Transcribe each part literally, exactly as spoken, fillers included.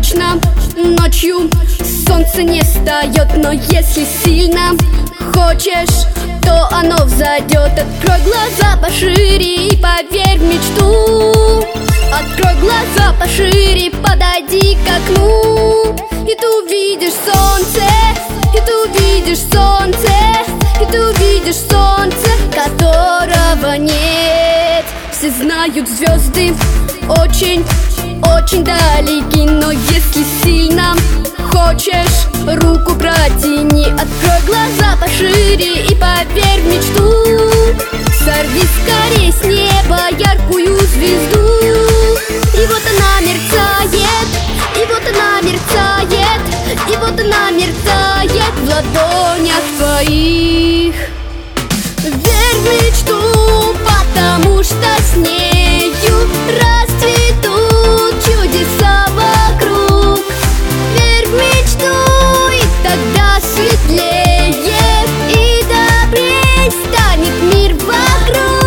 точно ночью солнце не встает, но если сильно хочешь, то оно взойдет. Открой глаза пошире и поверь в мечту. Открой глаза пошире, подойди к окну, и ты увидишь солнце, и ты увидишь солнце, и ты увидишь солнце, которого нет. Все знают, звезды очень, очень далеки, но если сильно хочешь, руку протяни. Открой глаза пошире и поверь в мечту. Сорви скорей с неба яркую звезду. И вот она мерцает, и вот она мерцает, и вот она мерцает в ладонях твоих. Верь в мечту, потому что с нею расцветут чудеса вокруг. Верь в мечту, и тогда светлее и добрей станет мир вокруг.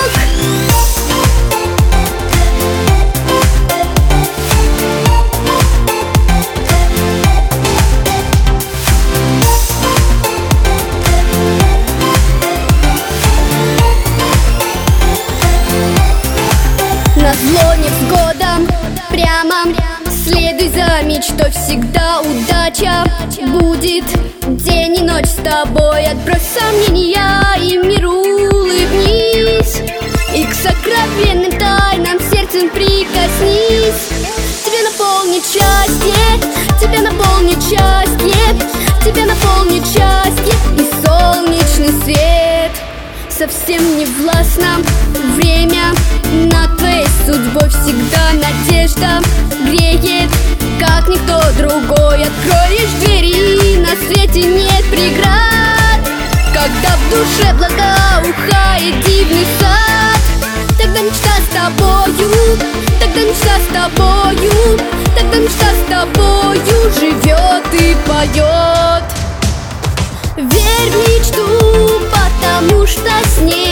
Назло невзгодам прямо следуй за мечтой, всегда удача будет день и ночь с тобой. Отбрось сомнения и миру улыбнись, и к сокровенным тайнам сердцем прикоснись. Тебя наполнит счастье, тебя наполнит счастье, тебя наполнит счастье и солнечный свет. Совсем не властно время над твоей судьбой, всегда надежда греет, как никто другой. Откроешь двери, на свете нет преград, когда в душе благоухает дивный сад. Тогда мечта с тобою, тогда мечта с тобою, тогда мечта с тобою живет и поет. Верь в мечту, потому что с ней